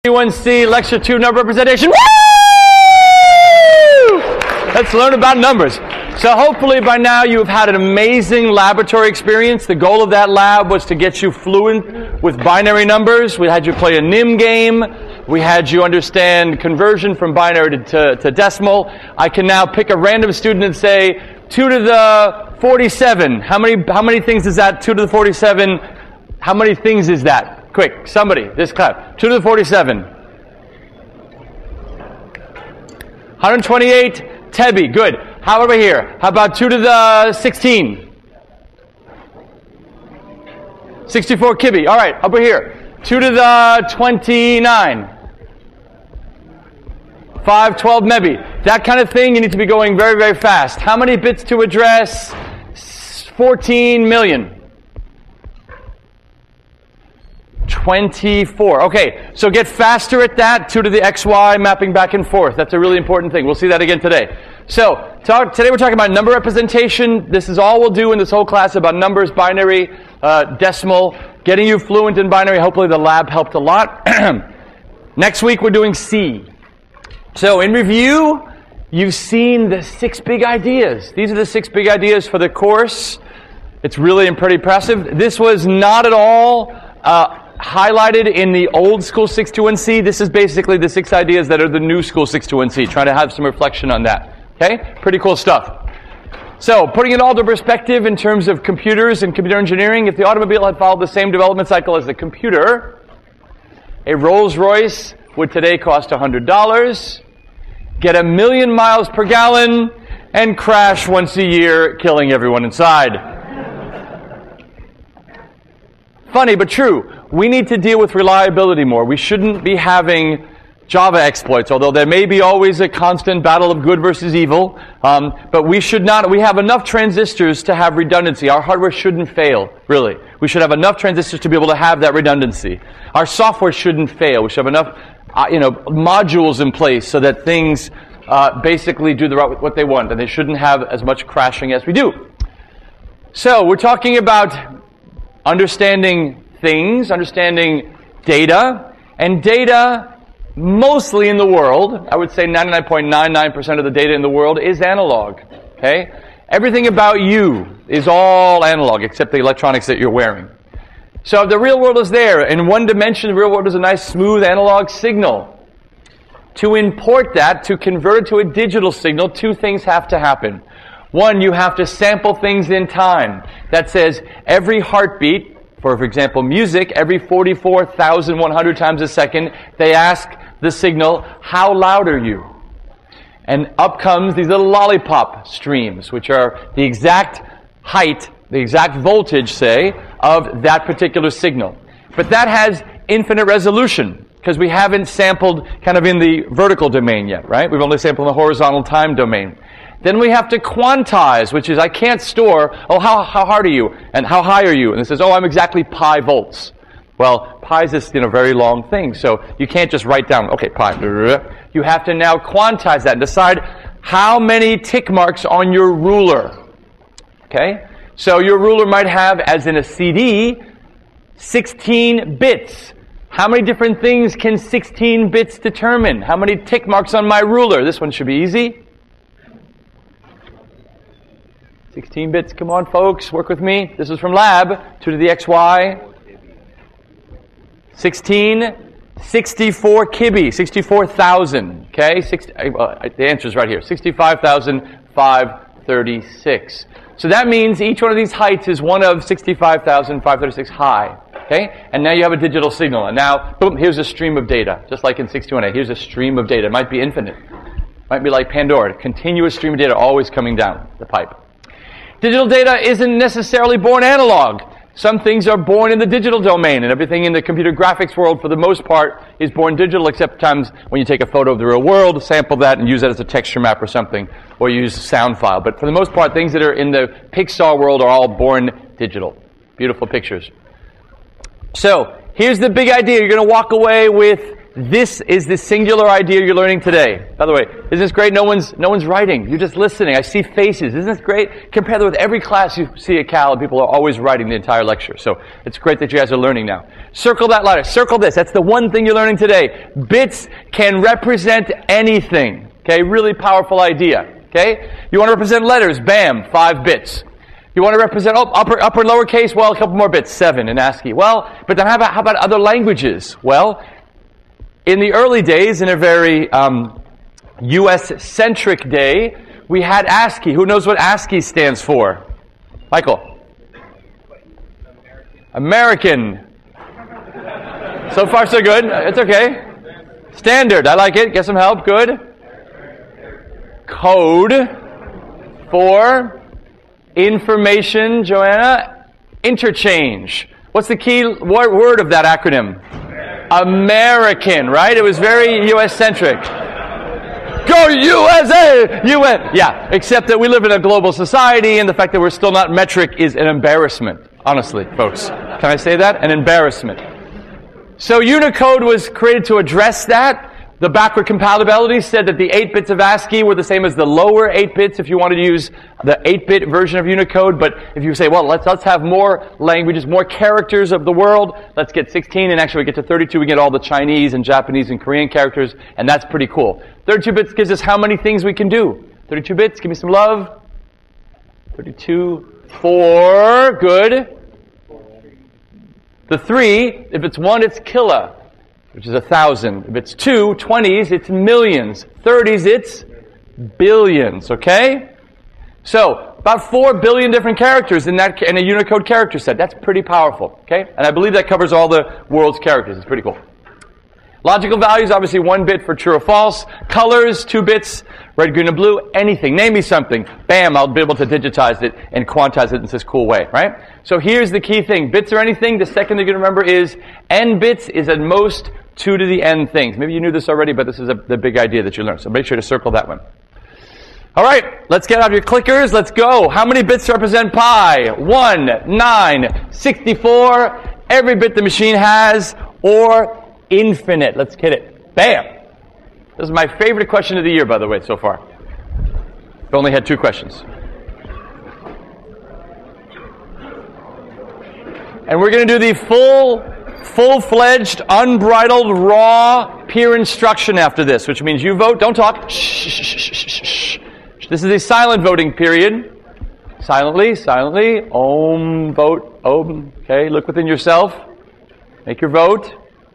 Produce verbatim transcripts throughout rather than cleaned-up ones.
one C, Lecture two, Number Representation. Woo! Let's learn about numbers. So hopefully by now you've had an amazing laboratory experience. The goal of that lab was to get you fluent with binary numbers. We had you play a N I M game. We had you understand conversion from binary to, to, to decimal. I can now pick a random student and say, two to the forty-seven. How many, how many things is that? two to the forty-seven. How many things is that? Quick, somebody, this clap. two to the forty-seven. one hundred twenty-eight, Tebby, good. How over here? How about two to the sixteen? sixty-four, Kibby. All right, over here. two to the twenty-nine. five twelve, Mebby. That kind of thing, you need to be going very, very fast. How many bits to address? fourteen million. twenty-four. Okay, so get faster at that. two to the X Y, mapping back and forth. That's a really important thing. We'll see that again today. So, talk, today we're talking about number representation. This is all we'll do in this whole class about numbers, binary, uh, decimal, getting you fluent in binary. Hopefully the lab helped a lot. Next week we're doing C. So, in review, you've seen the six big ideas. These are the six big ideas for the course. It's really pretty impressive. This was not at all uh, highlighted in the old school six two one C. This is basically the six ideas that are the new school six two one C. Trying to have some reflection on that. Okay? Pretty cool stuff. So, putting it all to perspective in terms of computers and computer engineering, if the automobile had followed the same development cycle as the computer, a Rolls-Royce would today cost one hundred dollars, get a million miles per gallon, and crash once a year, killing everyone inside. Funny, but true. We need to deal with reliability more. We shouldn't be having Java exploits, although there may be always a constant battle of good versus evil. Um, but we should not, we have enough transistors to have redundancy. Our hardware shouldn't fail, really. We should have enough transistors to be able to have that redundancy. Our software shouldn't fail. We should have enough, uh, you know, modules in place so that things uh, basically do the right, what they want, and they shouldn't have as much crashing as we do. So, we're talking about understanding things, understanding data, and data mostly in the world, I would say ninety-nine point nine nine percent of the data in the world is analog. Okay? Everything about you is all analog except the electronics that you're wearing. So the real world is there. In one dimension, the real world is a nice smooth analog signal. To import that, to convert it to a digital signal, two things have to happen. One, you have to sample things in time. That says every heartbeat, for, for example, music, every forty-four thousand one hundred times a second, they ask the signal, how loud are you? And up comes these little lollipop streams, which are the exact height, the exact voltage, say, of that particular signal. But that has infinite resolution, because we haven't sampled kind of in the vertical domain yet, right? We've only sampled in the horizontal time domain. Then we have to quantize, which is I can't store, oh, how, how hard are you? And how high are you? And it says, oh, I'm exactly pi volts. Well, pi is this, you know, very long thing, so you can't just write down, okay, pi. You have to now quantize that and decide how many tick marks on your ruler. Okay? So your ruler might have, as in a C D, sixteen bits. How many different things can sixteen bits determine? How many tick marks on my ruler? This one should be easy. sixteen bits, come on folks, work with me. This is from lab, two to the X Y. sixteen, sixty-four Kibby, sixty-four thousand, okay? sixty, uh, the answer is right here, sixty-five thousand five hundred thirty-six. So that means each one of these heights is one of sixty-five thousand five hundred thirty-six high, okay? And now you have a digital signal, and now, boom, here's a stream of data, just like in six two one A. Here's a stream of data. It might be infinite. It might be like Pandora, a continuous stream of data always coming down the pipe. Digital data isn't necessarily born analog. Some things are born in the digital domain, and everything in the computer graphics world, for the most part, is born digital, except times when you take a photo of the real world, sample that, and use that as a texture map or something, or use a sound file. But for the most part, things that are in the Pixar world are all born digital. Beautiful pictures. So, here's the big idea. You're going to walk away with This is the singular idea you're learning today. By the way, isn't this great? No one's, no one's writing. You're just listening. I see faces. Isn't this great? Compare that with every class you see at Cal, people are always writing the entire lecture. So it's great that you guys are learning now. Circle that letter. Circle this. That's the one thing you're learning today. Bits can represent anything. Okay? Really powerful idea. Okay? You want to represent letters? Bam. Five bits. You want to represent oh, upper, upper and lowercase? Well, a couple more bits. Seven in ASCII. Well, but then how about, how about other languages? Well, in the early days, in a very um, U S-centric day, we had ASCII. Who knows what ASCII stands for? Michael? American. So far, so good. It's okay. Standard. I like it. Get some help. Good. Code for information. Joanna? Interchange. What's the key word of that acronym? American, right? It was very U S-centric. Go U S A! U S Yeah, except that we live in a global society, and the fact that we're still not metric is an embarrassment. Honestly, folks. Can I say that? An embarrassment. So Unicode was created to address that. The backward compatibility said that the eight bits of ASCII were the same as the lower eight bits if you wanted to use the eight bit version of Unicode. But if you say, well, let's let's have more languages, more characters of the world, let's get sixteen, and actually we get to thirty-two, we get all the Chinese and Japanese and Korean characters, and that's pretty cool. thirty-two bits gives us how many things we can do? thirty-two bits, give me some love. thirty-two, four, good. The three, if it's one, it's killa, which is a thousand. If it's two, twenties, it's millions. Thirties, it's billions, okay? So, about four billion different characters in that in a Unicode character set. That's pretty powerful, okay? And I believe that covers all the world's characters. It's pretty cool. Logical values, obviously one bit for true or false. Colors, two bits, red, green, and blue, anything. Name me something. Bam, I'll be able to digitize it and quantize it in this cool way, right? So here's the key thing. Bits are anything. The second thing you're going to remember is n bits is at most two to the n things. Maybe you knew this already, but this is a, the big idea that you learned. So make sure to circle that one. All right, let's get out your clickers. Let's go. How many bits represent pi? one, nine, sixty-four, every bit the machine has, or infinite. Let's get it. Bam. This is my favorite question of the year, by the way, so far. I've only had two questions. And we're going to do the full, full-fledged, unbridled, raw peer instruction after this, which means you vote. Don't talk. Shh, shh, shh, shh, shh. This is a silent voting period. Silently, silently. Om, vote. Om. Okay, look within yourself. Make your vote.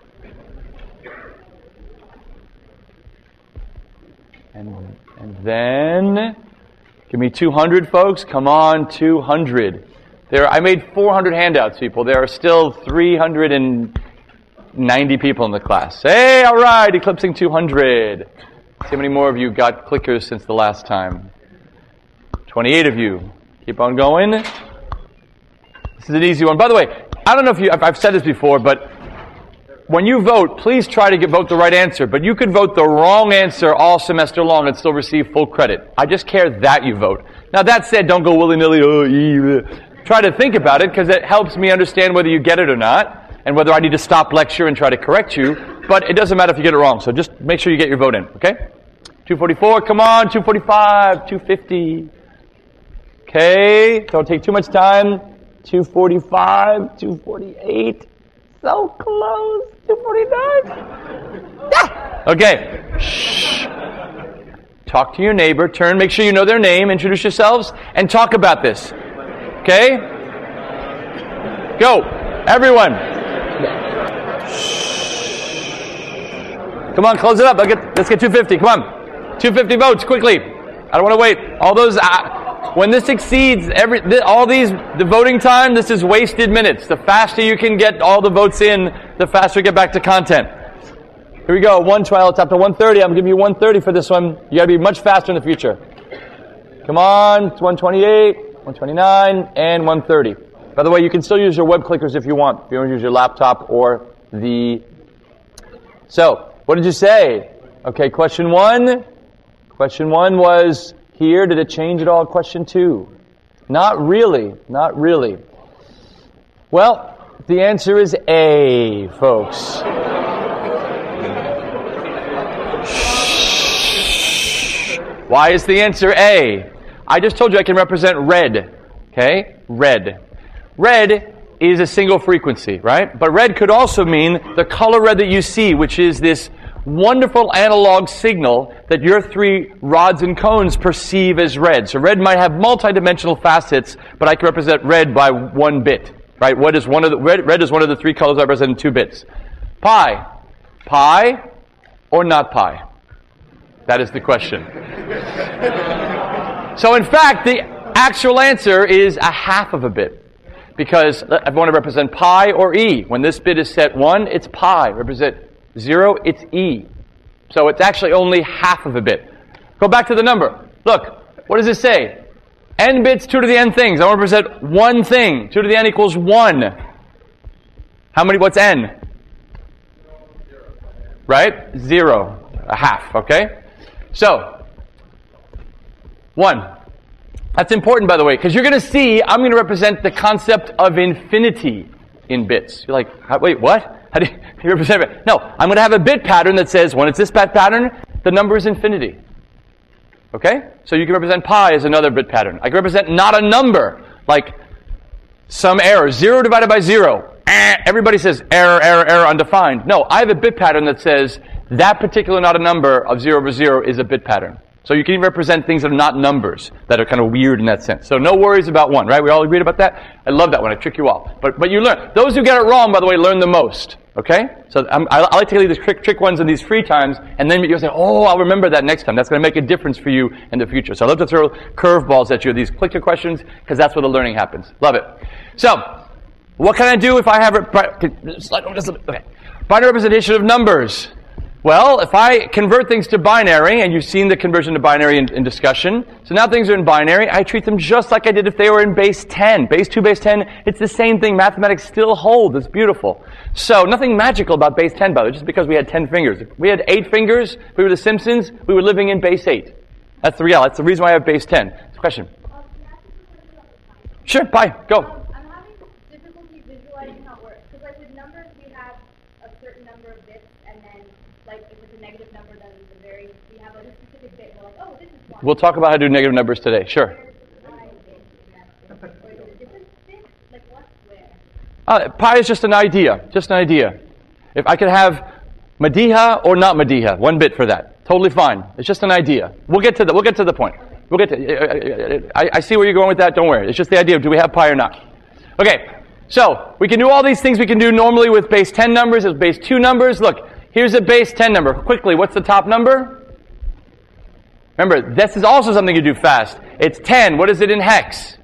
And, and then, give me two hundred, folks. Come on, two hundred. There, I made four hundred handouts, people. There are still three hundred ninety people in the class. Hey, all right, eclipsing two hundred. See how many more of you got clickers since the last time. twenty-eight of you. Keep on going. This is an easy one. By the way, I don't know if you, I've said this before, but when you vote, please try to get, vote the right answer. But you could vote the wrong answer all semester long and still receive full credit. I just care that you vote. Now that said, don't go willy-nilly. Oh, yeah. Try to think about it, because it helps me understand whether you get it or not, and whether I need to stop lecture and try to correct you. But it doesn't matter if you get it wrong. So just make sure you get your vote in, okay? two forty-four, come on, two forty-five, two fifty. Okay, don't take too much time. two forty-five, two forty-eight. So close. two forty-nine. Ah! Okay. Shh. Talk to your neighbor. Turn. Make sure you know their name. Introduce yourselves. And talk about this. Okay? Go. Everyone. Shh. Come on, close it up. Let's get, let's get two fifty. Come on. two fifty votes, quickly. I don't want to wait. All those... Uh, When this exceeds every, all these, the voting time, this is wasted minutes. The faster you can get all the votes in, the faster you get back to content. Here we go. One trial, it's up to one thirty. I'm giving you one thirty for this one. You gotta be much faster in the future. Come on. It's one twenty-eight, one twenty-nine, and one thirty. By the way, you can still use your web clickers if you want. If you want to use your laptop or the... So, what did you say? Okay, question one. Question one was... Here, did it change at all? Question two. Not really. Not really. Well, the answer is A, folks. Why is the answer A? I just told you I can represent red. Okay? Red. Red is a single frequency, right? But red could also mean the color red that you see, which is this wonderful analog signal that your three rods and cones perceive as red. So red might have multidimensional facets, but I can represent red by one bit, right? What is one of the, red, red is one of the three colors I represent in two bits. Pi. Pi or not pi? That is the question. So in fact, the actual answer is a half of a bit. Because I want to represent pi or e. When this bit is set one, it's pi. Represent zero, it's e. So it's actually only half of a bit. Go back to the number. Look, what does it say? N bits, two to the n things. I want to represent one thing. two to the n equals one. How many, what's n? Right? Zero. A half, okay? So, one. That's important, by the way, because you're going to see I'm going to represent the concept of infinity in bits. You're like, wait, what? How do you, how do you represent it? No, I'm going to have a bit pattern that says when it's this bit pattern, the number is infinity. Okay? So you can represent pi as another bit pattern. I can represent not a number, like some error. Zero divided by zero. Eh, everybody says error, error, error, undefined. No, I have a bit pattern that says that particular not a number of zero over zero is a bit pattern. So you can even represent things that are not numbers, that are kind of weird in that sense. So no worries about one, right? We all agreed about that? I love that one. I trick you all. But but you learn. Those who get it wrong, by the way, learn the most. Okay? So I'm, I, I like to tell you these trick, trick ones in these free times, and then you'll say, oh, I'll remember that next time. That's going to make a difference for you in the future. So I love to throw curveballs at you, these clicker questions, because that's where the learning happens. Love it. So, what can I do if I have a okay. binary representation of numbers? Well, if I convert things to binary, and you've seen the conversion to binary in, in discussion, so now things are in binary, I treat them just like I did if they were in base ten. Base two, base ten, it's the same thing. Mathematics still holds. It's beautiful. So, nothing magical about base ten, by the way, just because we had ten fingers. If we had eight fingers, if we were the Simpsons, we were living in base eight. That's the reality. That's the reason why I have base ten. It's a question. Sure, bye, go. We'll talk about how to do negative numbers today. Sure. Uh, pi is just an idea. Just an idea. If I could have Madiha or not Madiha, one bit for that. Totally fine. It's just an idea. We'll get to the, we'll get to the point. We'll get to, I, I see where you're going with that. Don't worry. It's just the idea of do we have pi or not. Okay. So, we can do all these things we can do normally with base ten numbers, with base two numbers. Look, here's a base ten number. Quickly, what's the top number? Remember, this is also something you do fast. It's ten. What is it in hex?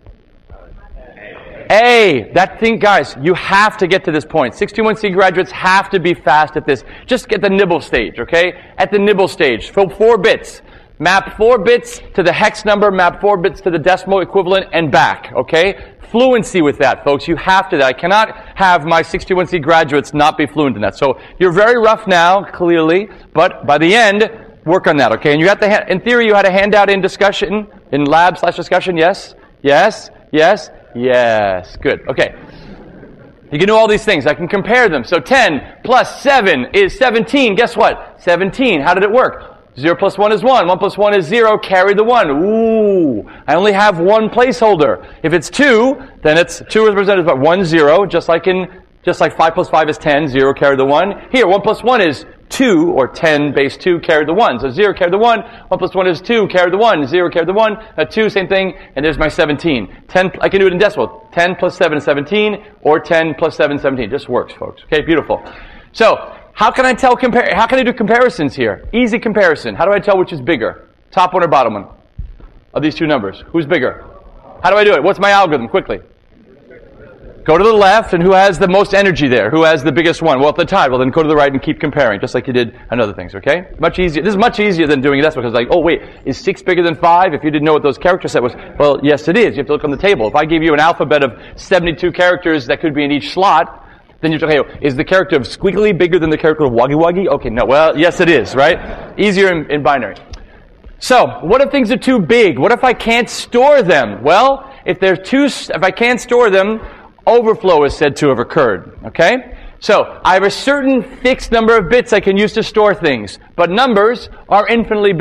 A. That thing, guys, you have to get to this point. six two one C graduates have to be fast at this. Just get the nibble stage, okay? At the nibble stage. Fill four bits. Map four bits to the hex number, map four bits to the decimal equivalent, and back, okay? Fluency with that, folks. You have to. I cannot have my six two one C graduates not be fluent in that. So, you're very rough now, clearly, but by the end, work on that, okay? And you have to, ha- in theory, you had a handout in discussion, in lab slash discussion, yes? Yes? Yes? Yes. Good. Okay. You can do all these things. I can compare them. So ten plus seven is seventeen. Guess what? seventeen. How did it work? zero plus one is one. one plus one is zero. Carry the one. Ooh. I only have one placeholder. If it's two, then it's two represented by one, zero, just like in, just like five plus five is ten. zero, carry the one. Here, one plus one is two, or ten base two, carry the one. So zero, carry the one. one plus one is two, carry the one. zero, carry the one. Uh, two, same thing. And there's my seventeen. ten, I can do it in decimal. ten plus seven is seventeen, or ten plus seven is seventeen. Just works, folks. Okay, beautiful. So, how can I tell, compare, how can I do comparisons here? Easy comparison. How do I tell which is bigger? Top one or bottom one of these two numbers? Who's bigger? How do I do it? What's my algorithm? Quickly. Go to the left, and who has the most energy there? Who has the biggest one? Well, if they're tied, well, then go to the right and keep comparing, just like you did on other things, okay? Much easier. This is much easier than doing this, because like, oh, wait, is six bigger than five? If you didn't know what those character set was, well, yes, it is. You have to look on the table. If I give you an alphabet of seventy-two characters that could be in each slot, then you're okay, is the character of squiggly bigger than the character of waggy waggy? Okay, no, well, yes, it is, right? Easier in, in binary. So, what if things are too big? What if I can't store them? Well, if they're too, if I can't store them, overflow is said to have occurred, okay? So, I have a certain fixed number of bits I can use to store things, but numbers are infinitely big.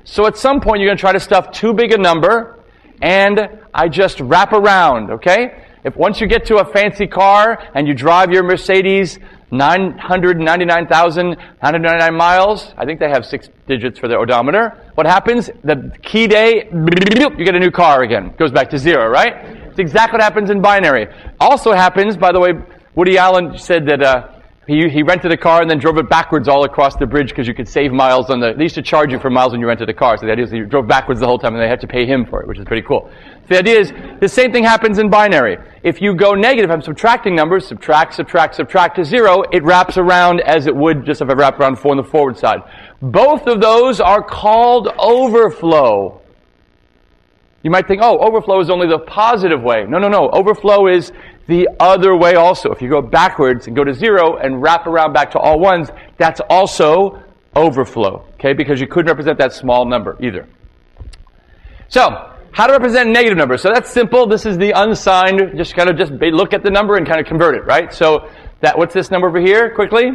So at some point, you're going to try to stuff too big a number, and I just wrap around, okay? If once you get to a fancy car and you drive your Mercedes nine hundred ninety-nine thousand nine hundred ninety-nine miles, I think they have six digits for their odometer. What happens? The key day, you get a new car again. It goes back to zero, right? It's exactly what happens in binary. Also happens, by the way, Woody Allen said that uh, he, he rented a car and then drove it backwards all across the bridge because you could save miles on the, they used to charge you for miles when you rented a car. So the idea is that you drove backwards the whole time and they had to pay him for it, which is pretty cool. So the idea is the same thing happens in binary. If you go negative, I'm subtracting numbers, subtract, subtract, subtract to zero, it wraps around as it would just if I wrapped around four on the forward side. Both of those are called overflow. You might think, oh, overflow is only the positive way. No, no, no. Overflow is the other way also. If you go backwards and go to zero and wrap around back to all ones, that's also overflow. Okay? Because you couldn't represent that small number either. So, how to represent negative numbers? So that's simple. This is the unsigned. Just kind of just look at the number and kind of convert it, right? So, that what's this number over here? Quickly.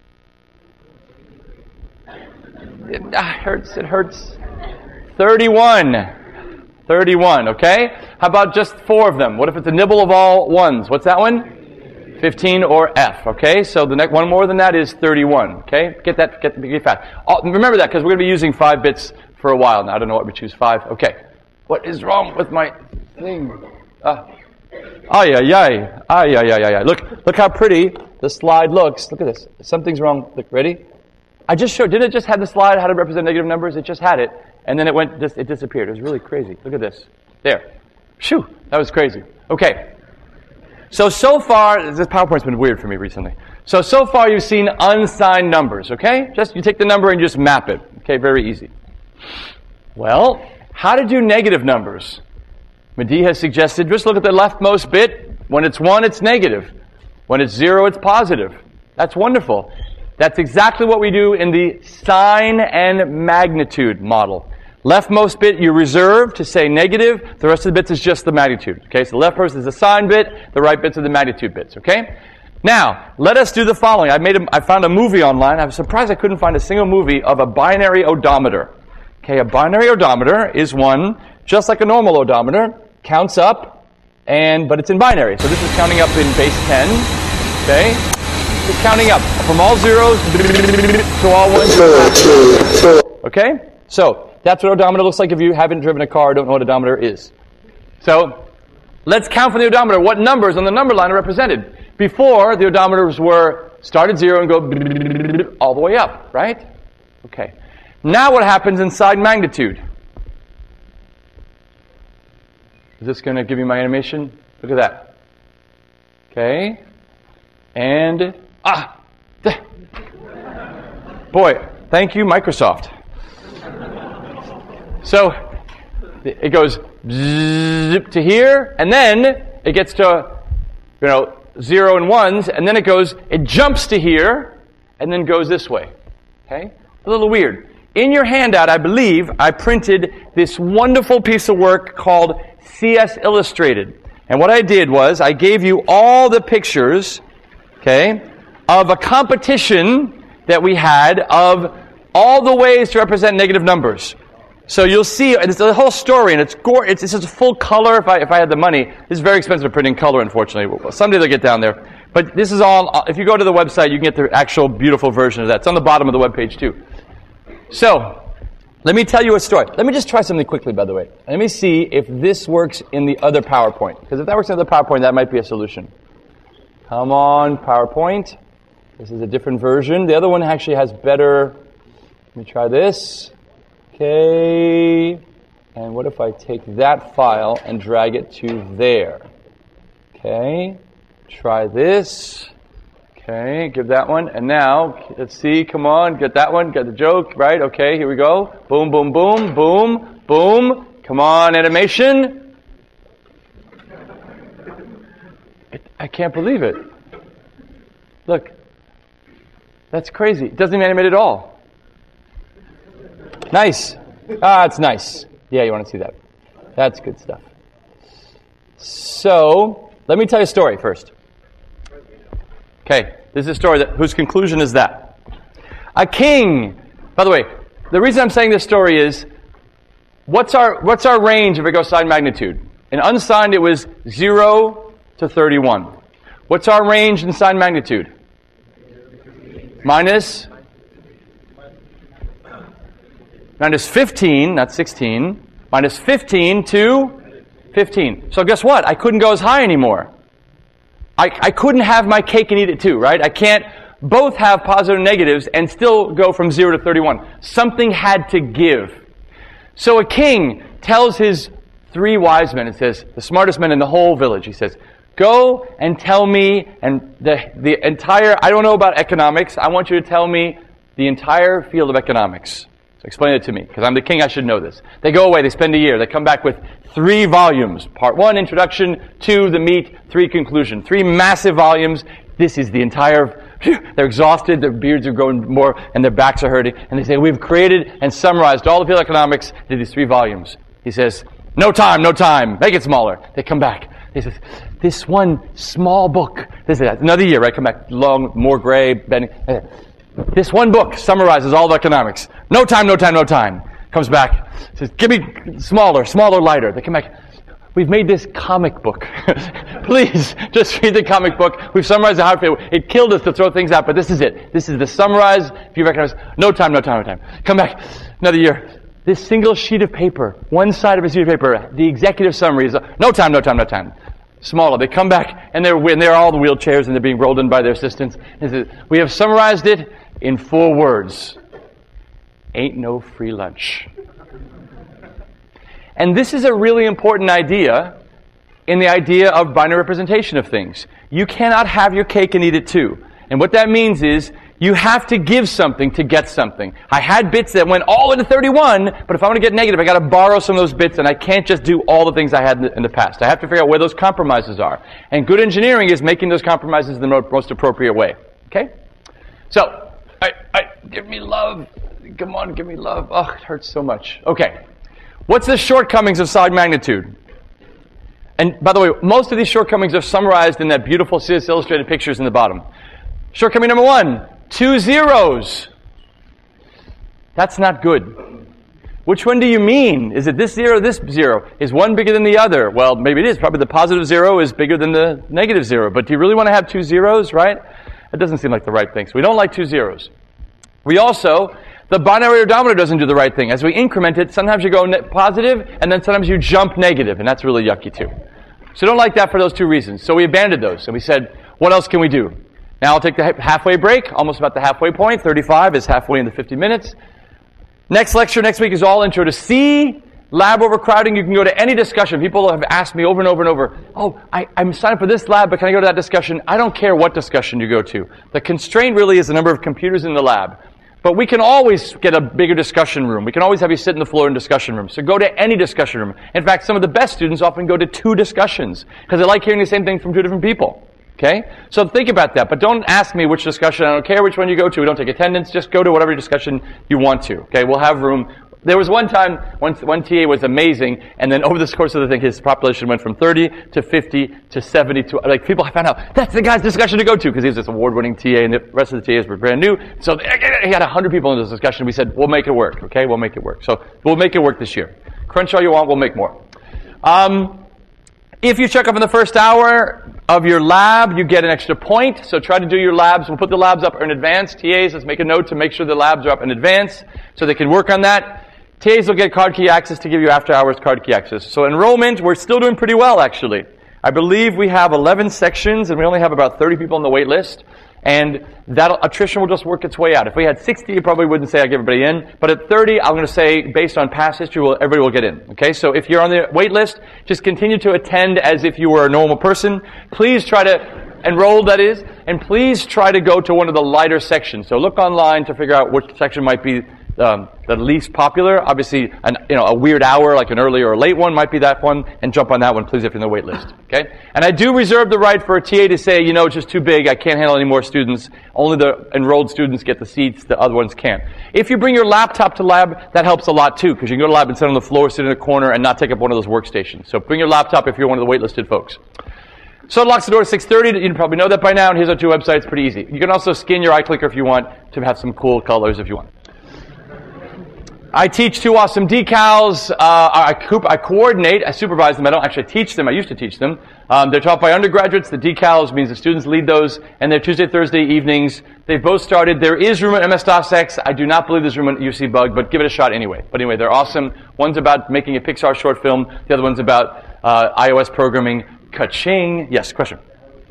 It ah, hurts. It hurts. thirty-one. thirty-one, okay? How about just four of them? What if it's a nibble of all ones? What's that one? fifteen or F, okay? So the next one more than that is thirty-one, okay? Get that, get, get fast. Oh, remember that because we're going to be using five bits for a while now. I don't know what we choose five. Okay. What is wrong with my thing? Ah. Ay, ay, ay. Ay, ay, ay, ay. Look, look how pretty the slide looks. Look at this. Something's wrong. Look, ready? I just showed, didn't it just have the slide how to represent negative numbers? It just had it. And then it went, just, it disappeared. It was really crazy. Look at this. There. Phew. That was crazy. Okay. So, so far, this PowerPoint's been weird for me recently. So, so far you've seen unsigned numbers, okay? Just, you take the number and just map it. Okay, very easy. Well, how to do negative numbers? Mehdi has suggested, just look at the leftmost bit. When it's one, it's negative. When it's zero, it's positive. That's wonderful. That's exactly what we do in the sign and magnitude model. Leftmost bit you reserve to say negative. The rest of the bits is just the magnitude. Okay, so the left first is the sign bit. The right bits are the magnitude bits. Okay. Now let us do the following. I made a, I found a movie online. I'm surprised I couldn't find a single movie of a binary odometer. Okay, a binary odometer is one just like a normal odometer, counts up, and but it's in binary. So this is counting up in base ten. Okay. It's counting up from all zeros to all ones. Okay? So, that's what odometer looks like if you haven't driven a car or don't know what odometer is. So, let's count from the odometer what numbers on the number line are represented. Before, the odometers were start at zero and go all the way up, right? Okay. Now what happens inside magnitude? Is this going to give you my animation? Look at that. Okay. And... Ah! Boy, thank you, Microsoft. So, it goes zip to here, and then it gets to, you know, zero and ones, and then it goes, it jumps to here, and then goes this way. Okay? A little weird. In your handout, I believe, I printed this wonderful piece of work called C S Illustrated. And what I did was, I gave you all the pictures, okay, of a competition that we had of all the ways to represent negative numbers. So you'll see, it's a whole story, and it's gore, it's, it's just full color. If I if I had the money, this is very expensive to print in color, unfortunately. Someday they'll get down there. But this is all, if you go to the website, you can get the actual beautiful version of that. It's on the bottom of the webpage too. So, let me tell you a story. Let me just try something quickly, by the way. Let me see if this works in the other PowerPoint. Because if that works in the other PowerPoint, that might be a solution. Come on, PowerPoint. This is a different version. The other one actually has better... Let me try this. Okay. And what if I take that file and drag it to there? Okay. Try this. Okay. Give that one. And now, let's see. Come on. Get that one. Get the joke. Right? Okay. Here we go. Boom, boom, boom. Boom. Boom. Come on, animation. I can't believe it. Look. That's crazy. It doesn't even animate at all. Nice. Ah, it's nice. Yeah, you want to see that. That's good stuff. So, let me tell you a story first. Okay, this is a story that whose conclusion is that. A king, by the way, the reason I'm saying this story is What's our, what's our range if it goes sign magnitude? In unsigned, it was zero to thirty-one. What's our range in sign magnitude? Minus? Minus fifteen, not sixteen. Minus fifteen to fifteen. So guess what? I couldn't go as high anymore. I, I couldn't have my cake and eat it too, right? I can't both have positive and negatives and still go from zero to thirty-one. Something had to give. So a king tells his three wise men, it says, the smartest men in the whole village, he says, go and tell me, and the, the entire, I don't know about economics, I want you to tell me the entire field of economics. So explain it to me, because I'm the king, I should know this. They go away, they spend a year, they come back with three volumes. Part one, introduction, two, the meat, three, conclusion. Three massive volumes. This is the entire, they're exhausted, their beards are growing more, and their backs are hurting. And they say, we've created and summarized all the field of economics into these three volumes. He says, no time, no time, make it smaller. They come back. He says, this one small book, this is another year, right? Come back, long, more gray, bending. This one book summarizes all of economics. No time, no time, no time. Comes back, says, give me smaller, smaller, lighter. They come back, we've made this comic book. Please, just read the comic book. We've summarized how it feels. It killed us to throw things out, but this is it. This is the summarized, if you recognize, no time, no time, no time. Come back, another year. This single sheet of paper, one side of a sheet of paper, the executive summary is, no time, no time, no time. Smaller. They come back, and they're, and they're all the wheelchairs, and they're being rolled in by their assistants. And says, we have summarized it in four words. Ain't no free lunch. And this is a really important idea in the idea of binary representation of things. You cannot have your cake and eat it too. And what that means is you have to give something to get something. I had bits that went all into thirty-one, but if I want to get negative, I got to borrow some of those bits, and I can't just do all the things I had in the, in the past. I have to figure out where those compromises are. And good engineering is making those compromises the most appropriate way. Okay? So, I, I, give me love. Come on, give me love. Oh, it hurts so much. Okay. What's the shortcomings of sign magnitude? And by the way, most of these shortcomings are summarized in that beautiful C S illustrated pictures in the bottom. Shortcoming number one, two zeros. That's not good. Which one do you mean? Is it this zero or this zero? Is one bigger than the other? Well, maybe it is. Probably the positive zero is bigger than the negative zero. But do you really want to have two zeros, right? That doesn't seem like the right thing. So we don't like two zeros. We also, the binary odometer doesn't do the right thing. As we increment it, sometimes you go ne- positive, and then sometimes you jump negative, and that's really yucky too. So don't like that for those two reasons. So we abandoned those, and we said, what else can we do? Now I'll take the halfway break, almost about the halfway point. thirty-five is halfway in the fifty minutes. Next lecture next week is all intro to C. Lab overcrowding, you can go to any discussion. People have asked me over and over and over, oh, I, I'm signed up for this lab, but can I go to that discussion? I don't care what discussion you go to. The constraint really is the number of computers in the lab. But we can always get a bigger discussion room. We can always have you sit in the floor in discussion room. So go to any discussion room. In fact, some of the best students often go to two discussions because they like hearing the same thing from two different people. Okay? So think about that. But don't ask me which discussion. I don't care which one you go to. We don't take attendance. Just go to whatever discussion you want to. Okay? We'll have room. There was one time, one, one T A was amazing, and then over the course of the thing, his population went from thirty to fifty to seventy to, like, people found out, that's the guy's discussion to go to, because he was this award-winning T A, and the rest of the T As were brand new. So he had one hundred people in this discussion. We said, we'll make it work, okay? We'll make it work. So we'll make it work this year. Crunch all you want, we'll make more. Um, if you check up in the first hour of your lab, you get an extra point. So try to do your labs. We'll put the labs up in advance. T As, let's make a note to make sure the labs are up in advance so they can work on that. T As will get card key access to give you after hours card key access. So enrollment, we're still doing pretty well, actually. I believe we have eleven sections, and we only have about thirty people on the wait list. And that attrition will just work its way out. If we had sixty, you probably wouldn't say I'd give everybody in. But at thirty, I'm going to say, based on past history, we'll, everybody will get in. Okay, so if you're on the wait list, just continue to attend as if you were a normal person. Please try to enroll, that is, and please try to go to one of the lighter sections. So look online to figure out which section might be Um, the least popular. Obviously, an, you know, a weird hour, like an early or a late one, might be that one, and jump on that one, please, if you're in the wait list. Okay? And I do reserve the right for a T A to say, you know, it's just too big, I can't handle any more students. Only the enrolled students get the seats, the other ones can't. If you bring your laptop to lab, that helps a lot too, because you can go to lab and sit on the floor, sit in a corner, and not take up one of those workstations. So bring your laptop if you're one of the waitlisted folks. So it locks the door at six thirty. You probably know that by now, and here's our two websites, pretty easy. You can also skin your iClicker if you want to have some cool colors if you want. I teach two awesome decals. Uh, I, co- I coordinate. I supervise them. I don't actually teach them. I used to teach them. Um, they're taught by undergraduates. The decals means the students lead those, and they're Tuesday, Thursday evenings. They've both started. There is room at M S DOS X. I do not believe there's room at U C Bug, but give it a shot anyway. But anyway, they're awesome. One's about making a Pixar short film. The other one's about uh, iOS programming. Ka-ching. Yes, question.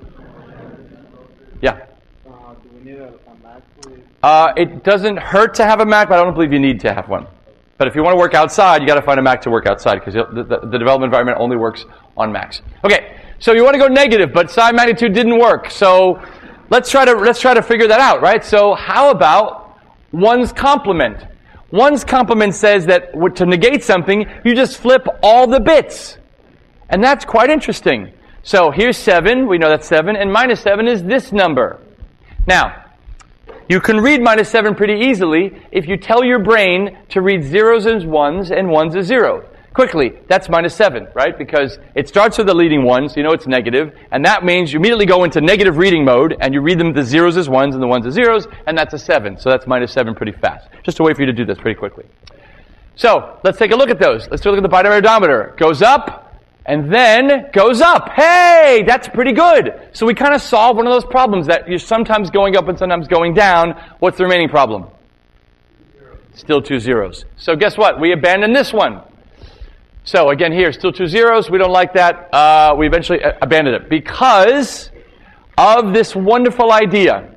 Yeah. Uh, do we need a, a Mac for it? Uh, it doesn't hurt to have a Mac, but I don't believe you need to have one. But if you want to work outside, you got to find a Mac to work outside because the, the, the development environment only works on Macs. Okay, so you want to go negative, but sign magnitude didn't work. So let's try to let's try to figure that out, right? So how about one's complement? One's complement says that to negate something, you just flip all the bits, and that's quite interesting. So here's seven. We know that's seven, and minus seven is this number. Now, you can read minus seven pretty easily if you tell your brain to read zeros as ones and ones as zero. Quickly, that's minus seven, right? Because it starts with the leading one, so you know it's negative, and that means you immediately go into negative reading mode, and you read them the zeros as ones and the ones as zeros, and that's a seven. So that's minus seven pretty fast. Just a way for you to do this pretty quickly. So, let's take a look at those. Let's take a look at the binary odometer. Goes up, and then goes up. Hey, that's pretty good. So we kind of solve one of those problems that you're sometimes going up and sometimes going down. What's the remaining problem? Zero. Still two zeros. So guess what? We abandon this one. So again here, still two zeros. We don't like that. Uh, we eventually abandoned it because of this wonderful idea.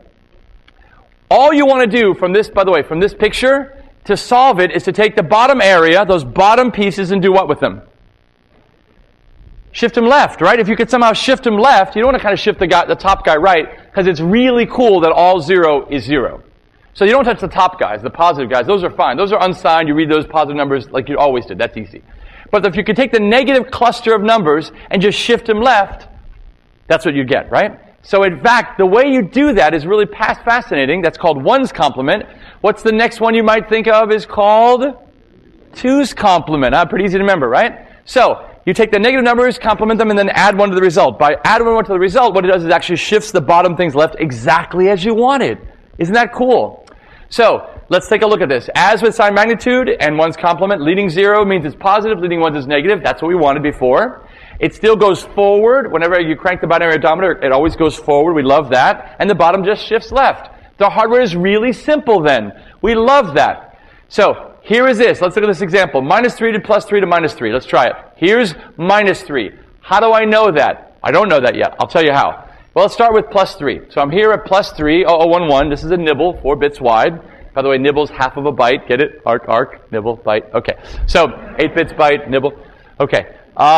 All you want to do from this, by the way, from this picture, to solve it is to take the bottom area, those bottom pieces, and do what with them? Shift them left, right? If you could somehow shift them left, you don't want to kind of shift the guy, the top guy right, because it's really cool that all zero is zero. So you don't touch the top guys, the positive guys. Those are fine. Those are unsigned. You read those positive numbers like you always did. That's easy. But if you could take the negative cluster of numbers and just shift them left, that's what you get, right? So in fact, the way you do that is really past fascinating. That's called one's complement. What's the next one you might think of is called two's complement. Uh, pretty easy to remember, right? So you take the negative numbers, complement them, and then add one to the result. By adding one to the result, what it does is actually shifts the bottom things left exactly as you wanted. Isn't that cool? So, let's take a look at this. As with sign magnitude and one's complement, leading zero means it's positive, leading one is negative. That's what we wanted before. It still goes forward. Whenever you crank the binary odometer, it always goes forward. We love that. And the bottom just shifts left. The hardware is really simple then. We love that. So, here is this. Let's look at this example. Minus three to plus three to minus three. Let's try it. Here's minus three. How do I know that? I don't know that yet. I'll tell you how. Well, let's start with plus three. So I'm here at plus three, oh oh one one. This is a nibble, four bits wide. By the way, nibble's half of a byte. Get it? Arc, arc, nibble, byte. Okay. So, eight bits, byte, nibble. Okay.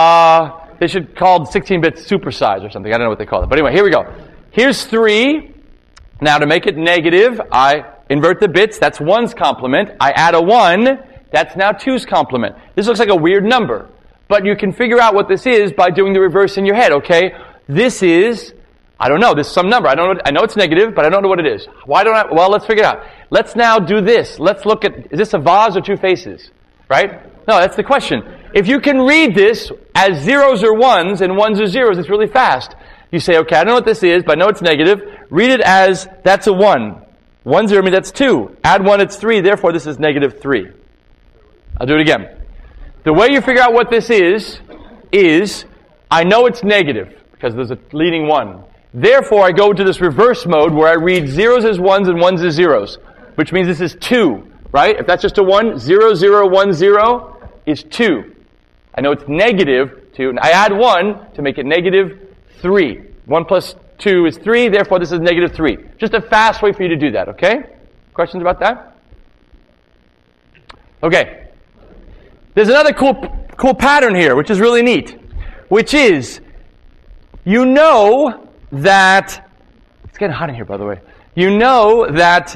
Uh, they should call sixteen bits supersize or something. I don't know what they call it. But anyway, here we go. Here's three. Now, to make it negative, I invert the bits. That's one's complement. I add a one. That's now two's complement. This looks like a weird number. But you can figure out what this is by doing the reverse in your head, okay? This is, I don't know, this is some number. I don't know, I know it's negative, but I don't know what it is. Why don't I? Well, let's figure it out. Let's now do this. Let's look at, is this a vase or two faces? Right? No, that's the question. If you can read this as zeros or ones and ones or zeros, it's really fast. You say, okay, I don't know what this is, but I know it's negative. Read it as, that's a one. One zero means that's two. Add one, it's three. Therefore, this is negative three. I'll do it again. The way you figure out what this is, is I know it's negative because there's a leading one. Therefore, I go to this reverse mode where I read zeros as ones and ones as zeros, which means this is two, right? If that's just a one, zero, zero, one, zero is two. I know it's negative two. And I add one to make it negative three. One plus two is three. Therefore, this is negative three. Just a fast way for you to do that, okay? Questions about that? Okay. There's another cool, cool pattern here, which is really neat, which is, you know that, it's getting hot in here, by the way. You know that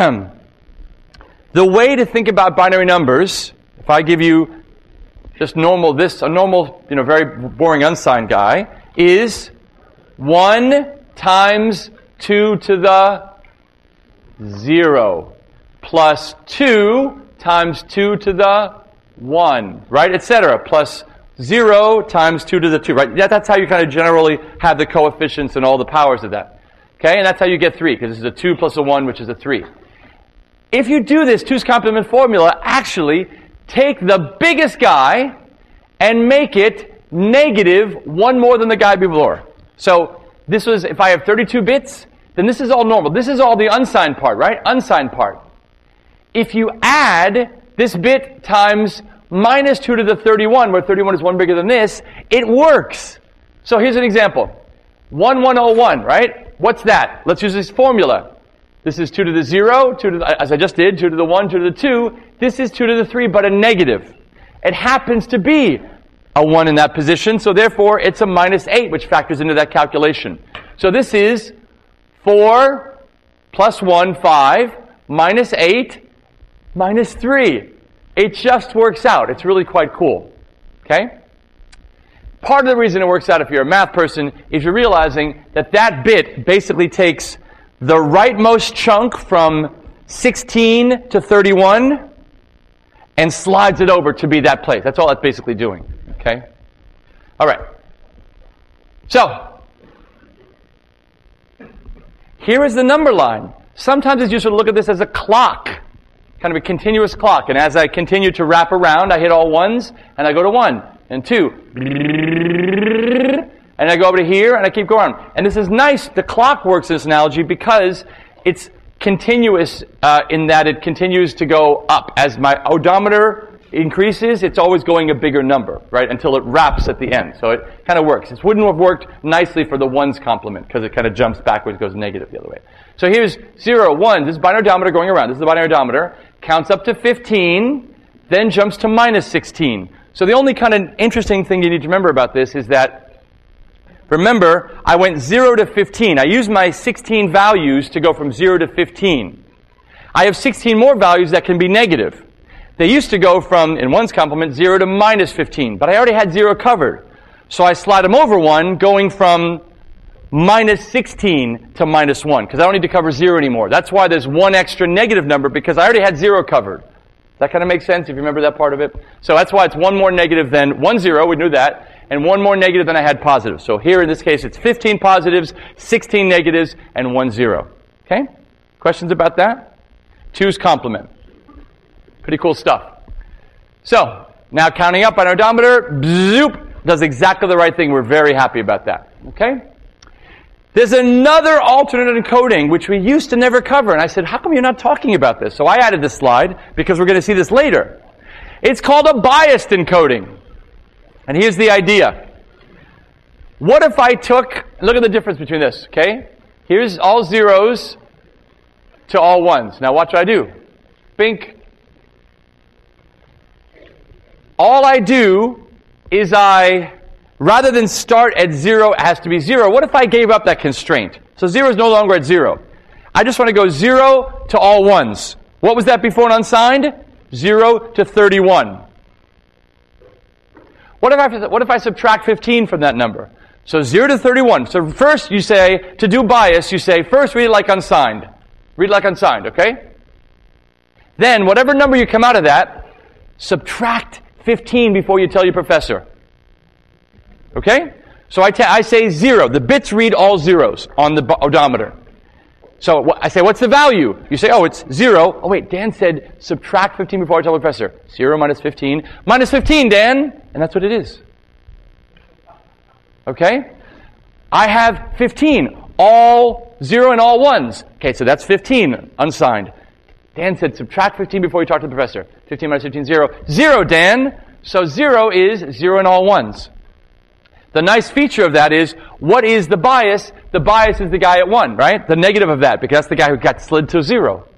the way to think about binary numbers, if I give you just normal, this, a normal, you know, very boring unsigned guy, is one times two to the zero plus two times two to the one, right, et cetera, plus zero times two to the two, right? That, that's how you kind of generally have the coefficients and all the powers of that. Okay, and that's how you get three, because this is a two plus a one, which is a three. If you do this two's complement formula, actually take the biggest guy and make it negative one more than the guy before. So this was, if I have thirty-two bits, then this is all normal. This is all the unsigned part, right? Unsigned part. If you add this bit times minus two to the thirty-one, where thirty-one is one bigger than this, it works. So here's an example. one one oh one, right? What's that? Let's use this formula. This is two to the zero, two to the, as I just did, two to the one, two to the two. This is two to the three, but a negative. It happens to be a one in that position, so therefore it's a minus eight, which factors into that calculation. So this is four plus one, five, minus eight, minus three. It just works out. It's really quite cool. Okay? Part of the reason it works out if you're a math person is you're realizing that that bit basically takes the rightmost chunk from sixteen to thirty-one and slides it over to be that place. That's all that's basically doing. Okay? All right. So, here is the number line. Sometimes it's useful to look at this as a clock, kind of a continuous clock. And as I continue to wrap around, I hit all ones, and I go to one, and two, and I go over to here, and I keep going. And this is nice. The clock works in this analogy because it's continuous uh, in that it continues to go up. As my odometer increases, it's always going a bigger number, right, until it wraps at the end. So it kind of works. This wouldn't have worked nicely for the ones complement because it kind of jumps backwards, goes negative the other way. So here's zero, one. This is binary odometer going around. This is the binary odometer. Counts up to fifteen, then jumps to minus sixteen. So the only kind of interesting thing you need to remember about this is that, remember, I went zero to fifteen. I used my sixteen values to go from zero to fifteen. I have sixteen more values that can be negative. They used to go from, in one's complement, zero to minus fifteen, but I already had zero covered. So I slide them over one, going from minus sixteen to minus one, because I don't need to cover zero anymore. That's why there's one extra negative number, because I already had zero covered. That kind of makes sense if you remember that part of it? So that's why it's one more negative than one zero, we knew that, and one more negative than I had positive. So here in this case it's fifteen positives, sixteen negatives, and one zero. Okay? Questions about that? Two's complement. Pretty cool stuff. So, now counting up on our odometer, zoop, does exactly the right thing. We're very happy about that. Okay? There's another alternate encoding which we used to never cover, and I said, how come you're not talking about this? So I added this slide because we're going to see this later. It's called a biased encoding. And here's the idea. What if I took, look at the difference between this, okay? Here's all zeros to all ones. Now watch what I do. Bink. All I do is I, rather than start at zero, it has to be zero. What if I gave up that constraint? So zero is no longer at zero. I just want to go zero to all ones. What was that before and unsigned? zero to thirty-one. What if I, what if I subtract fifteen from that number? So zero to thirty-one. So first you say, to do bias, you say, first read it like unsigned. Read it like unsigned, okay? Then, whatever number you come out of that, subtract fifteen before you tell your professor. Okay? So I, I say zero. The bits read all zeros on the odometer. So wh- I say, what's the value? You say, oh, it's zero. Oh, wait, Dan said subtract fifteen before I tell the professor. zero minus fifteen. Minus fifteen, Dan! And that's what it is. Okay? I have fifteen. All zero and all ones. Okay, so that's fifteen, unsigned. Dan said subtract fifteen before you talk to the professor. fifteen minus fifteen, zero. Zero, Dan! So zero is zero and all ones. The nice feature of that is, what is the bias? The bias is the guy at one, right? The negative of that, because that's the guy who got slid to zero.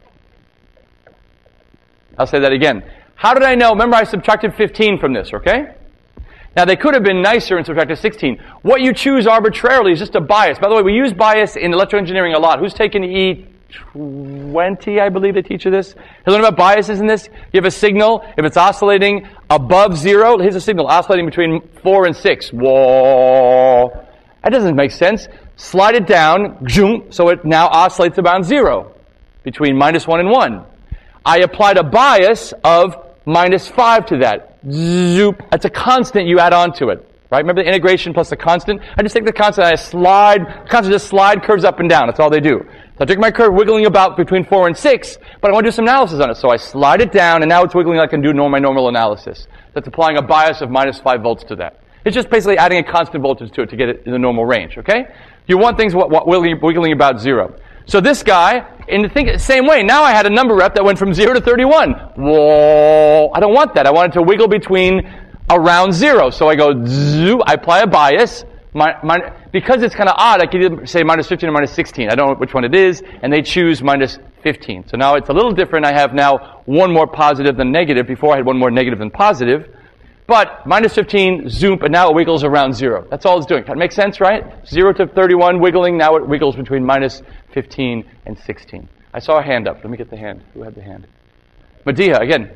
I'll say that again. How did I know? Remember, I subtracted fifteen from this, okay? Now, they could have been nicer and subtracted sixteen. What you choose arbitrarily is just a bias. By the way, we use bias in electroengineering a lot. Who's taken E twenty, I believe they teach you this? You learn about biases in this? You have a signal. If it's oscillating above zero, here's a signal oscillating between four and six. Whoa. That doesn't make sense. Slide it down, so it now oscillates about zero, between minus one and one. I applied a bias of minus five to that. Zoop. That's a constant you add on to it. Right? Remember the integration plus the constant? I just take the constant and I slide, the constant just slide curves up and down. That's all they do. So I take my curve wiggling about between four and six, but I want to do some analysis on it. So I slide it down and now it's wiggling like I can do normal, my normal analysis. That's applying a bias of minus five volts to that. It's just basically adding a constant voltage to it to get it in the normal range, okay? You want things what, what, wiggling, wiggling about zero. So this guy, in the think, same way, now I had a number rep that went from zero to thirty-one. Whoa, I don't want that. I want it to wiggle between around zero. So I go, zoo, I apply a bias. My, my, because it's kind of odd, I could either say minus fifteen or minus sixteen. I don't know which one it is, and they choose minus fifteen. So now it's a little different. I have now one more positive than negative. Before I had one more negative than positive. But minus fifteen, zoom, and now it wiggles around zero. That's all it's doing. That makes sense, right? zero to thirty-one wiggling, now it wiggles between minus fifteen and sixteen. I saw a hand up. Let me get the hand. Who had the hand? Medea, again.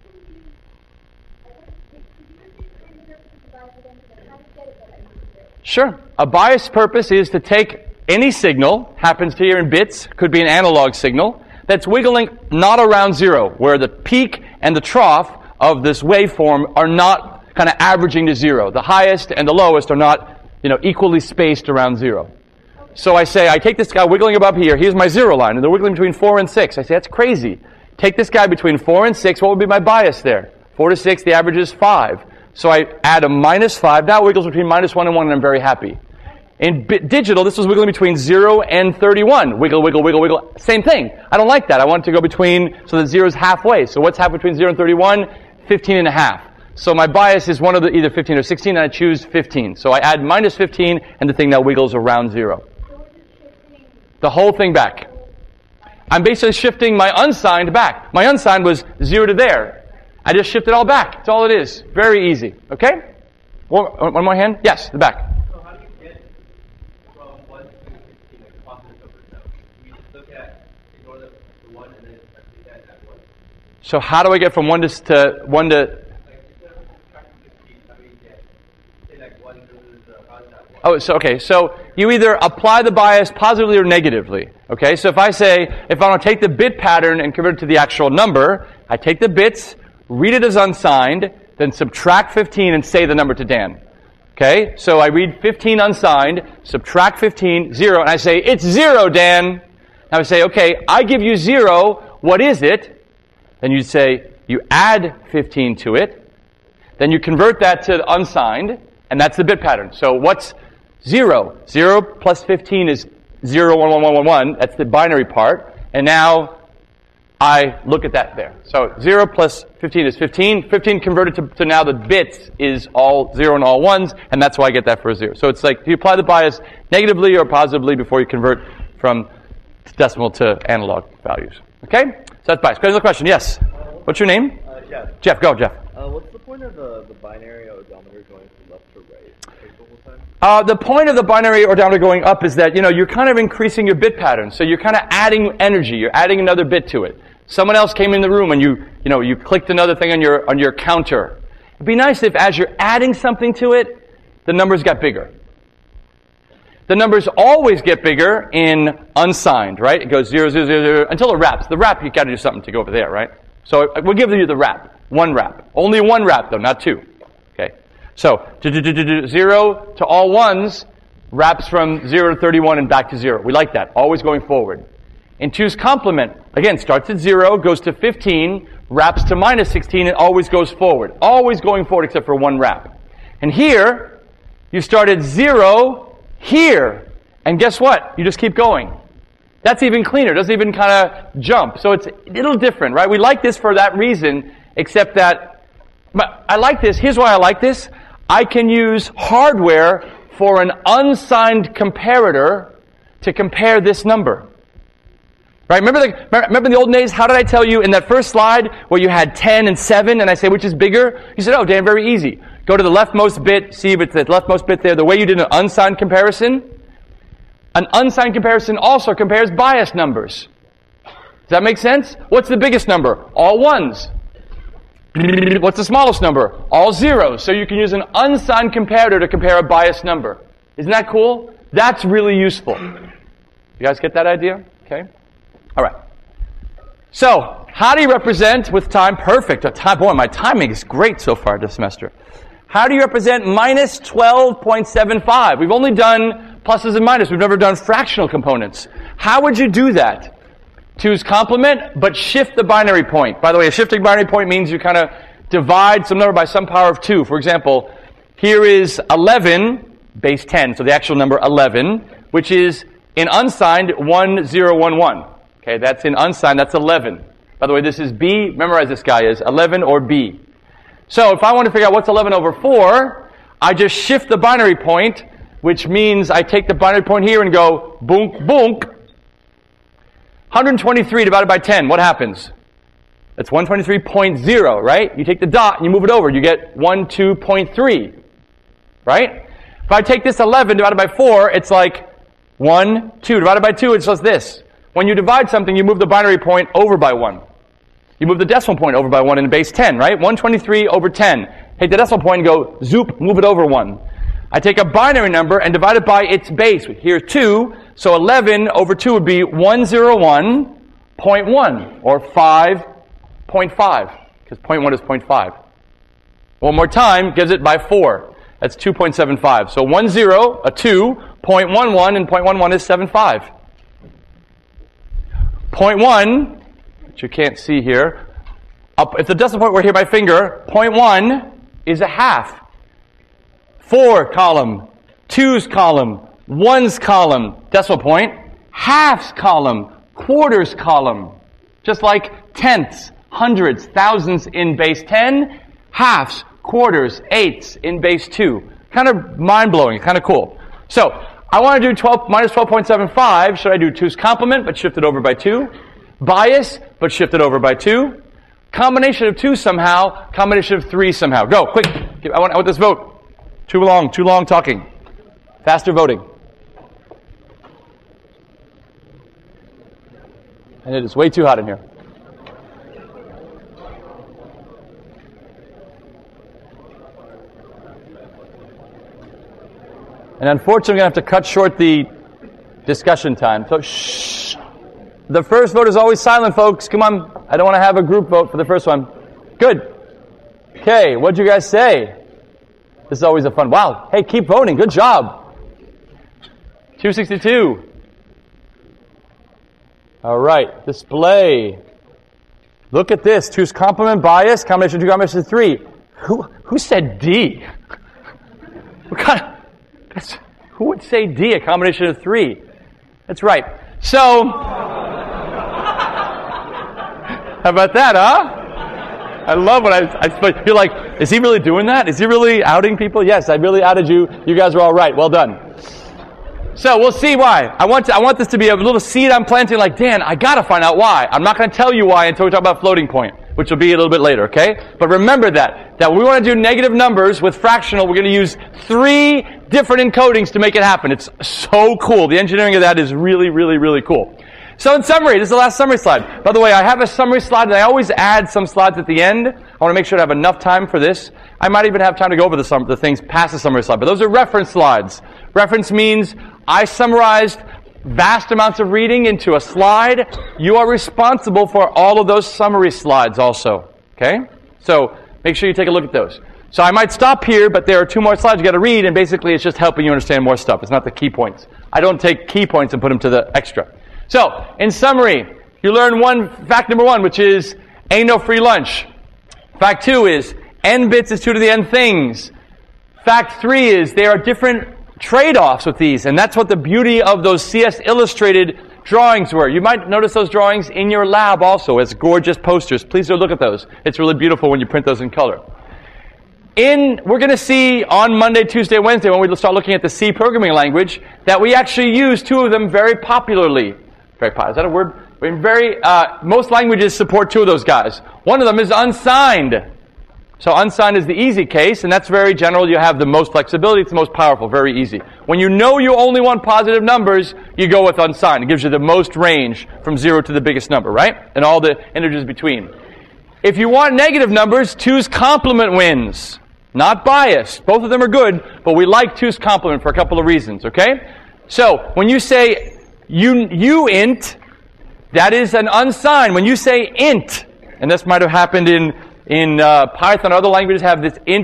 Sure. A bias purpose is to take any signal, happens here in bits, could be an analog signal, that's wiggling not around zero, where the peak and the trough of this waveform are not kind of averaging to zero. The highest and the lowest are not, you know, equally spaced around zero. So I say, I take this guy wiggling above here, here's my zero line, and they're wiggling between four and six. I say, that's crazy. Take this guy between four and six, what would be my bias there? four to six, the average is five. So I add a minus five, now it wiggles between minus one and one, and I'm very happy. In bit digital, this was wiggling between zero and thirty-one. Wiggle, wiggle, wiggle, wiggle. Same thing. I don't like that. I want it to go between, so that zero is halfway. So what's half between zero and thirty-one? fifteen and a half. So my bias is one of the, either fifteen or sixteen, and I choose fifteen. So I add minus fifteen, and the thing now wiggles around zero. The whole thing back. I'm basically shifting my unsigned back. My unsigned was zero to there. I just shift it all back. That's all it is. Very easy. Okay? One, one more hand? Yes, the back. So how do you get from one to fifteen, like positive numbers now? You just look at, ignore the, the one and then actually add that one. So how do I get from one to, to one to... Like instead of subtracting fifteen, how do you get, say like one versus uh, how's that one? Oh, so okay. So you either apply the bias positively or negatively. Okay? So if I say, if I want to take the bit pattern and convert it to the actual number, I take the bits, read it as unsigned, then subtract fifteen and say the number to Dan. Okay? So I read fifteen unsigned, subtract fifteen, zero, and I say, it's zero, Dan. Now I say, okay, I give you zero, what is it? Then you say, you add fifteen to it, then you convert that to unsigned, and that's the bit pattern. So what's zero? zero plus fifteen is zero, one, one, one, one, one. That's the binary part. And now I look at that there. So zero plus fifteen is fifteen. fifteen converted to, to now the bits is all zero and all ones, and that's why I get that for a zero. So it's like you apply the bias negatively or positively before you convert from decimal to analog values. Okay? So that's bias. Another question. Yes? What's your name? Uh, Jeff. Jeff, go, Jeff. Uh, what's the point of the, the binary odometer going from left to right like the whole time? Uh, the point of the binary odometer going up is that, you know, you're kind of increasing your bit pattern. So you're kind of adding energy. You're adding another bit to it. Someone else came in the room and you, you know, you clicked another thing on your, on your counter. It'd be nice if as you're adding something to it, the numbers got bigger. The numbers always get bigger in unsigned, right? It goes zero, zero, zero, zero, until it wraps. The wrap, you got to do something to go over there, right? So we'll give you the wrap. One wrap. Only one wrap, though, not two. Okay. So, zero to all ones wraps from zero to thirty-one and back to zero. We like that. Always going forward. In two's complement, again, starts at zero, goes to fifteen, wraps to minus sixteen, and always goes forward. Always going forward except for one wrap. And here, you start at zero, here. And guess what? You just keep going. That's even cleaner. It doesn't even kind of jump. So it's a little different, right? We like this for that reason, except that, but I like this. Here's why I like this. I can use hardware for an unsigned comparator to compare this number. Right? Remember the, remember in the old days, how did I tell you in that first slide where you had ten and seven, and I say, which is bigger? You said, oh, Dan, very easy. Go to the leftmost bit, see if it's the leftmost bit there. The way you did an unsigned comparison, an unsigned comparison also compares bias numbers. Does that make sense? What's the biggest number? All ones. What's the smallest number? All zeros. So you can use an unsigned comparator to compare a bias number. Isn't that cool? That's really useful. You guys get that idea? Okay. All right. So, how do you represent with time? Perfect. A time, boy, my timing is great so far this semester. How do you represent minus twelve point seven five? We've only done pluses and minuses. We've never done fractional components. How would you do that? two's complement, but shift the binary point. By the way, a shifting binary point means you kind of divide some number by some power of two. For example, here is eleven, base ten, so the actual number eleven, which is in unsigned one zero one one. Okay, that's in unsigned, that's eleven. By the way, this is B. Memorize this guy is eleven or B. So if I want to figure out what's eleven over four, I just shift the binary point, which means I take the binary point here and go boonk, boonk. one hundred twenty-three divided by ten, what happens? That's one hundred twenty-three point zero, right? You take the dot and you move it over, you get one two point three, right? If I take this eleven divided by four, it's like one, two. Divided by two, it's just this. When you divide something, you move the binary point over by one. You move the decimal point over by one in base ten, right? one hundred twenty-three over ten. Take the decimal point and go, zoop, move it over one. I take a binary number and divide it by its base. Here's two, so eleven over two would be one hundred one point one, or five point five, because zero point one is zero point five. One more time, gives it by four. That's two point seven five. So one zero, a two, zero point one one, and zero point one one is seven five. zero point one, which you can't see here, up, if the decimal point were here by finger, zero point one is a half. Four column, two's column, one's column, decimal point, halves column, quarters column. Just like tenths, hundreds, thousands in base ten, halves, quarters, eighths in base two. Kind of mind-blowing, kind of cool. So, I want to do twelve minus twelve point seven five. Should I do two's complement, but shift it over by two? Bias, but shift it over by two? Combination of two somehow, combination of three somehow. Go, quick. I want, I want this vote. Too long, too long talking. Faster voting. And it is way too hot in here. And unfortunately, I'm going to have to cut short the discussion time. So, shh. The first vote is always silent, folks. Come on. I don't want to have a group vote for the first one. Good. Okay, what'd you guys say? This is always a fun. Wow. Hey, keep voting. Good job. two sixty-two. All right. Display. Look at this. Two's complement, bias, combination of two, combination of three. Who who said D? What kind of, that's, who would say D, a combination of three? That's right. So, how about that, huh? I love when I, I, you're like, is he really doing that? Is he really outing people? Yes, I really outed you. You guys are all right. Well done. So we'll see why. I want to, I want this to be a little seed I'm planting like, Dan, I gotta find out why. I'm not gonna tell you why until we talk about floating point, which will be a little bit later, okay? But remember that, that when we want to do negative numbers with fractional, we're gonna use three different encodings to make it happen. It's so cool. The engineering of that is really, really, really cool. So in summary, this is the last summary slide. By the way, I have a summary slide, and I always add some slides at the end. I want to make sure to have enough time for this. I might even have time to go over the, sum- the things past the summary slide. But those are reference slides. Reference means I summarized vast amounts of reading into a slide. You are responsible for all of those summary slides also. Okay? So make sure you take a look at those. So I might stop here, but there are two more slides you got to read, and basically it's just helping you understand more stuff. It's not the key points. I don't take key points and put them to the extra. So, in summary, you learn one fact number one, which is ain't no free lunch. Fact two is n bits is two to the n things. Fact three is there are different trade-offs with these, and that's what the beauty of those C S Illustrated drawings were. You might notice those drawings in your lab also as gorgeous posters. Please do look at those. It's really beautiful when you print those in color. In, we're going to see on Monday, Tuesday, Wednesday, when we start looking at the C programming language, that we actually use two of them very popularly. Very popular. Is that a word? I mean, very, uh, most languages support two of those guys. One of them is unsigned. So unsigned is the easy case, and that's very general. You have the most flexibility. It's the most powerful. Very easy. When you know you only want positive numbers, you go with unsigned. It gives you the most range from zero to the biggest number, right? And all the integers between. If you want negative numbers, two's complement wins. Not biased. Both of them are good, but we like two's complement for a couple of reasons, okay? So, when you say you, you int, that is an unsigned. When you say int, and this might have happened in, in uh, Python, other languages have this int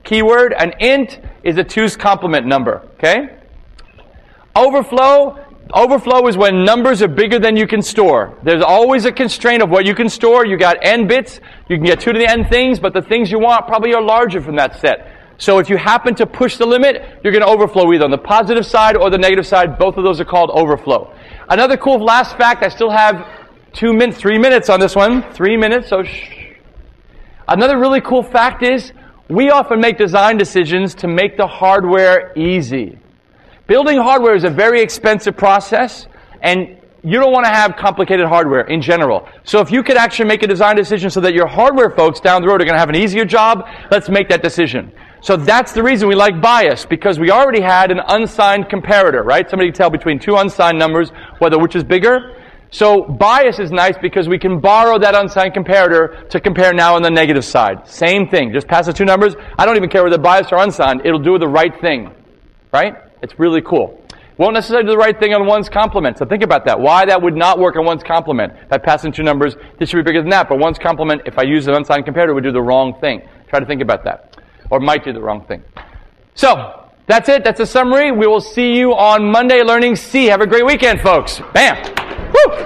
keyword. An int is a two's complement number. Okay? Overflow. Overflow is when numbers are bigger than you can store. There's always a constraint of what you can store. You got n bits. You can get two to the n things, but the things you want probably are larger from that set. So if you happen to push the limit, you're going to overflow either on the positive side or the negative side. Both of those are called overflow. Another cool last fact, I still have two minutes, three minutes on this one. Three minutes, so shh. Another really cool fact is, we often make design decisions to make the hardware easy. Building hardware is a very expensive process, and you don't want to have complicated hardware in general. So if you could actually make a design decision so that your hardware folks down the road are going to have an easier job, let's make that decision. So that's the reason we like bias, because we already had an unsigned comparator, right? Somebody can tell between two unsigned numbers whether which is bigger. So bias is nice because we can borrow that unsigned comparator to compare now on the negative side. Same thing. Just pass the two numbers. I don't even care whether biased or unsigned. It'll do the right thing, right? It's really cool. Won't necessarily do the right thing on one's complement. So think about that. Why that would not work on one's complement. If I pass in two numbers, this should be bigger than that. But one's complement, if I use an unsigned comparator, would do the wrong thing. Try to think about that. Or might do the wrong thing. So, that's it. That's a summary. We will see you on Monday learning C. Have a great weekend, folks. Bam! Woo!